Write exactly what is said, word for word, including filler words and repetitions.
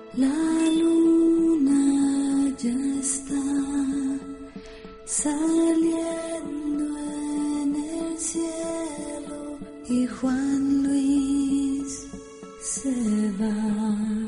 La luna ya está saliendo en el cielo y Juan Luis se va.